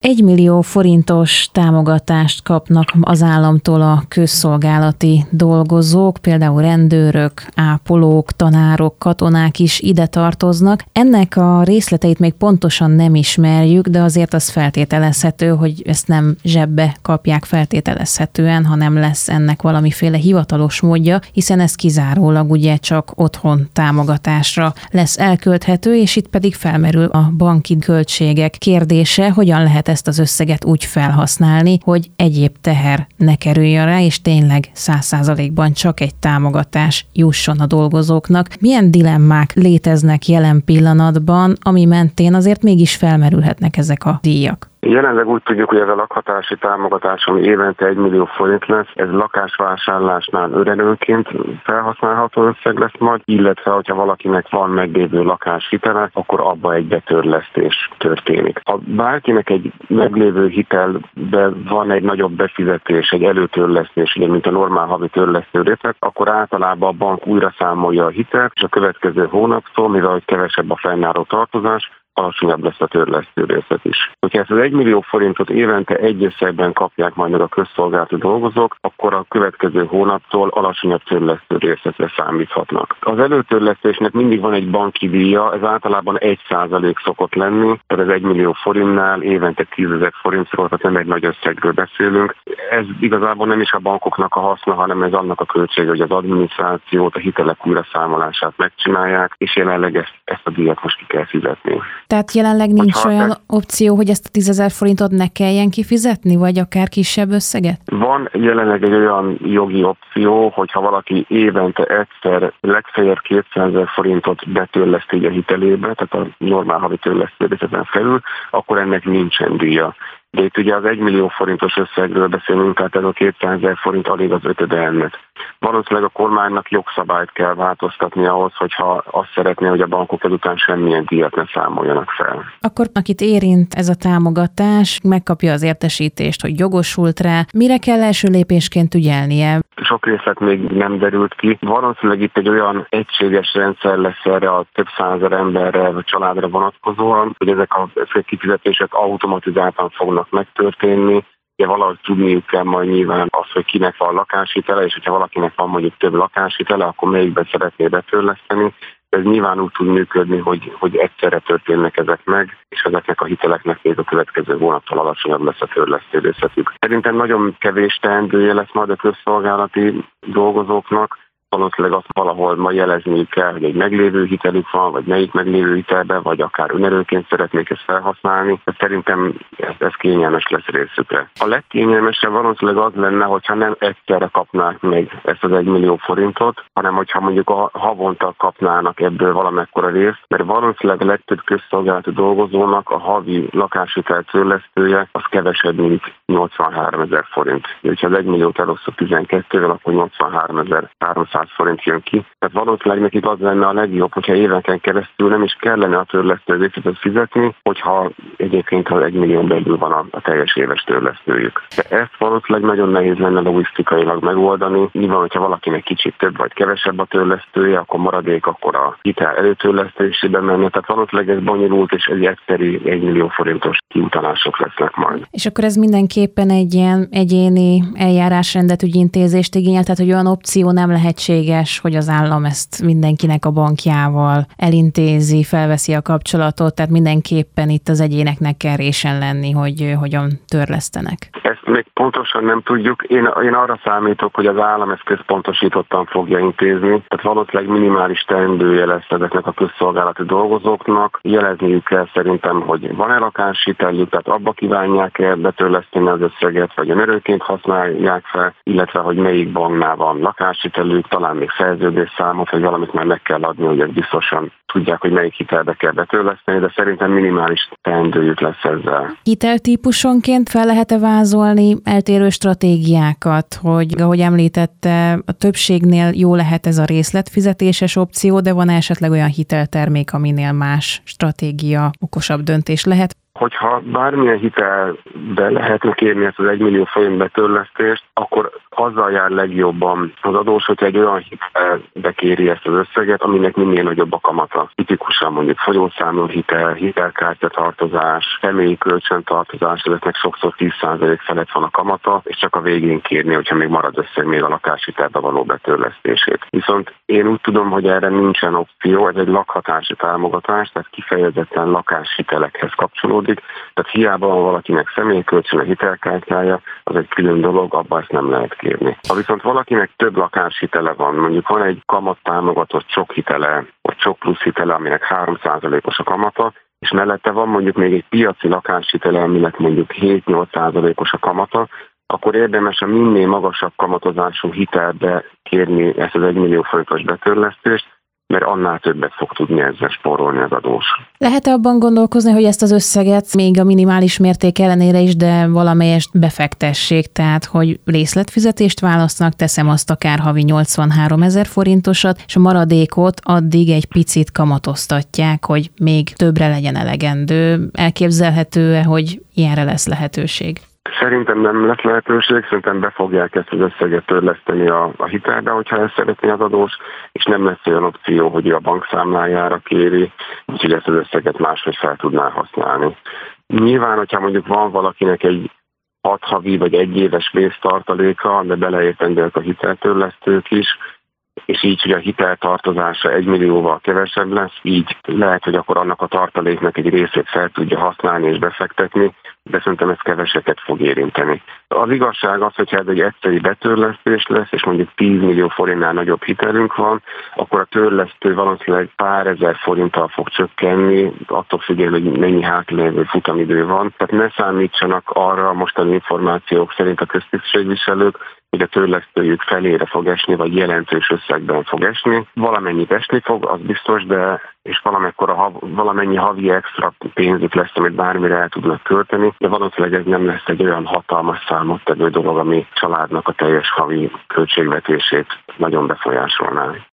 1 millió forintos támogatást kapnak az államtól a közszolgálati dolgozók, például rendőrök, ápolók, tanárok, katonák is ide tartoznak. Ennek a részleteit még pontosan nem ismerjük, de azért az feltételezhető, hogy ezt nem zsebbe kapják feltételezhetően, hanem lesz ennek valamiféle hivatalos módja, hiszen ez kizárólag ugye csak otthon támogatásra lesz elkölthető, és itt pedig felmerül a banki költségek kérdése, hogyan lehet ezt az összeget úgy felhasználni, hogy egyéb teher ne kerüljön rá, és tényleg 100%-ban csak egy támogatás jusson a dolgozóknak. Milyen dilemmák léteznek jelen pillanatban, ami mentén azért mégis felmerülhetnek ezek a díjak? Jelenleg úgy tudjuk, hogy ez a lakhatási támogatás, ami évente 1 millió forint lesz, ez lakásvásárlásnál örenőnként felhasználható összeg lesz majd, illetve hogyha valakinek van meglévő lakáshitele, akkor abba egy betörlesztés történik. Ha bárkinek egy meglévő hitelben van egy nagyobb befizetés, egy előtörlesztés, ugye, mint a normál havi törlesztő részlet, akkor általában a bank újra számolja a hitelt, és a következő hónaptól, mivel hogy kevesebb a fennálló tartozás, alacsonyabb lesz a törlesztő részlet is. Hogyha ezt az 1 millió forintot évente egy összegben kapják majd meg a közszolgálati dolgozók, akkor a következő hónaptól alacsonyabb törlesztő részletre számíthatnak. Az előtörlesztésnek mindig van egy banki díja, ez általában 1% szokott lenni, tehát az 1 millió forintnál évente 10 000 forintról, tehát nem egy nagy összegről beszélünk. Ez igazából nem is a bankoknak a haszna, hanem ez annak a költsége, hogy az adminisztrációt, a hitelek újraszámolását megcsinálják, és jelenleg ezt a díjat most ki kell fizetni. Tehát jelenleg nincs olyan opció, hogy ezt a 10 000 forintot ne kelljen kifizetni, vagy akár kisebb összeget? Van jelenleg egy olyan jogi opció, hogyha valaki évente egyszer legfeljebb 200 000 forintot betörleszt így a hitelébe, tehát a normál havi törlesztőrészeten felül, akkor ennek nincsen díja. De itt ugye az 1 millió forintos összegről beszélünk, tehát ez a 200 000 forint alig az ötöde ennek. Valószínűleg a kormánynak jogszabályt kell változtatni ahhoz, hogyha azt szeretné, hogy a bankok ezután semmilyen díjat ne számoljanak fel. Akkor akit érint ez a támogatás, megkapja az értesítést, hogy jogosult rá. Mire kell első lépésként ügyelnie? Sok részlet még nem derült ki. Valószínűleg itt egy olyan egységes rendszer lesz erre a több százezer emberre vagy családra vonatkozóan, hogy ezek a kifizetések automatizáltan fognak megtörténni. Ugye valahogy tudniuk kell majd nyilván az, hogy kinek van lakáshitele, és hogyha valakinek van mondjuk több lakáshitele, akkor melyikben szeretné betörleszteni. Ez nyilván úgy tud működni, hogy egyszerre történnek ezek meg, és ezeknek a hiteleknek még a következő hónaptól alacsonyabb lesz a törlesztő részletük. Szerintem nagyon kevés teendője lesz majd a közszolgálati dolgozóknak. Valószínűleg azt valahol ma jelezniük kell, hogy egy meglévő hitelük van, vagy melyik meglévő hitelben, vagy akár önerőként szeretnék ezt felhasználni. Szerintem ez kényelmes lesz részükre. A legkényelmesebb valószínűleg az lenne, hogyha nem egyszerre kapnák meg ezt az 1 millió forintot, hanem hogyha mondjuk a havonta kapnának ebből valamekkora részt, mert valószínűleg a legtöbb közszolgálati dolgozónak a havi lakáshitel törlesztője az kevesebb, mint 83 000 forint. Ha az 1 milliót elosztjuk 12-vel, akkor 83 300 forint jön ki. Tehát valószínűleg nekik az lenne a legjobb, hogyha éveken keresztül nem is kellene a törlesztő részletet fizetni, hogyha egyébként az 1 millión belül van a teljes éves törlesztőjük. De ezt valószínűleg nagyon nehéz lenne logisztikailag megoldani. Nyilván, hogyha valakinek kicsit több vagy kevesebb a törlesztője, akkor maradék akkor a hitel előtörlesztésében menne. Tehát valószínűleg ez bonyolult, és egy egyszerű 1 millió forintos kiutalások lesznek majd. És akkor ez mindenképpen egy ilyen egyéni eljárásrendet, ügyintézést igényel, tehát hogy olyan opció nem lehetséges, hogy az állam ezt mindenkinek a bankjával elintézi, felveszi a kapcsolatot, tehát mindenképpen itt az egyéneknek kell résen lenni, hogy hogyan törlesztenek. Ezt még pontosan nem tudjuk. Én arra számítok, hogy az állam ezt központosítottan fogja intézni. Tehát valószínűleg minimális teendője lesz ezeknek a közszolgálati dolgozóknak. Jelezniük kell szerintem, hogy van-e lakáshiteljük, tehát abba kívánják-e betörleszteni az összeget, vagy önerőként használják fel, illetve hogy melyik banknál van lakáshitelük, talán még szerződésszámot, vagy valamit már meg kell adni, hogy biztosan tudják, hogy melyik hitelbe kell betörleszteni, de szerintem minimális teendőjük lesz ezzel. Hiteltípusonként fel lehet-e vázolni eltérő stratégiákat, hogy ahogy említette, a többségnél jó lehet ez a részletfizetéses opció, de van esetleg olyan hiteltermék, aminél más stratégia, okosabb döntés lehet? Hogyha bármilyen hitelbe lehetne kérni ezt az 1 millió forint betörlesztést, akkor azzal jár legjobban az adós, hogyha egy olyan hitelbe kéri ezt az összeget, aminek minél nagyobb a kamata. Tipikusan mondjuk folyószámlóhitel, hitelkártyatartozás, személyi kölcsöntartozás, ezeknek sokszor 10% felett van a kamata, és csak a végén kérni, hogyha még marad összeg még a lakáshitelbe való betörlesztését. Viszont én úgy tudom, hogy erre nincsen opció, ez egy lakhatási támogatás, tehát kifejezetten lakáshitelekhez kapcsolódik. Tehát hiába van valakinek személykölcsön, a hitelkártyája, az egy külön dolog, abban ezt nem lehet kérni. Ha viszont valakinek több lakáshitele van, mondjuk van egy kamattámogatott csokhitele, vagy csok plusz hitele, aminek 3%-os a kamata, és mellette van mondjuk még egy piaci lakáshitele, aminek mondjuk 7-8%-os a kamata, akkor érdemes a minél magasabb kamatozású hitelbe kérni ezt az 1 millió forintos betörlesztést, mert annál többet fog tudni ezzel spórolni az adós. Lehet-e abban gondolkozni, hogy ezt az összeget még a minimális mérték ellenére is, de valamelyest befektessék, tehát hogy részletfizetést választanak, teszem azt akár havi 83 000 forintosat, és a maradékot addig egy picit kamatoztatják, hogy még többre legyen elegendő. Elképzelhető-e, hogy ilyenre lesz lehetőség? Szerintem nem lesz lehetőség, szerintem be fogják ezt az összeget törleszteni a hitelbe, hogyha ezt szeretné az adós, és nem lesz olyan opció, hogy a bankszámlájára kéri, úgyhogy ezt az összeget máshogy fel tudná használni. Nyilván, hogyha mondjuk van valakinek egy 6 havi vagy 1 éves vésztartaléka, de beleértendők a hiteltörlesztők is, és így, hogy a hiteltartozása 1 millióval kevesebb lesz, így lehet, hogy akkor annak a tartaléknak egy részét fel tudja használni és befektetni, de szerintem ez keveseket fog érinteni. Az igazság az, hogyha ez egy egyszeri betörlesztés lesz, és mondjuk 10 millió forintnál nagyobb hitelünk van, akkor a törlesztő valószínűleg pár ezer forinttal fog csökkenni, attól függően, hogy mennyi hátralévő futamidő van. Tehát ne számítsanak arra mostani információk szerint a köztisztségviselők, hogy a törlesztőjük felére fog esni, vagy jelentős összegben fog esni. Valamennyit esni fog, az biztos, de és valamennyi havi extra pénzük lesz, amit bármire el tudnak költeni, de valószínűleg ez nem lesz egy olyan hatalmas számottevő dolog, ami családnak a teljes havi költségvetését nagyon befolyásolná.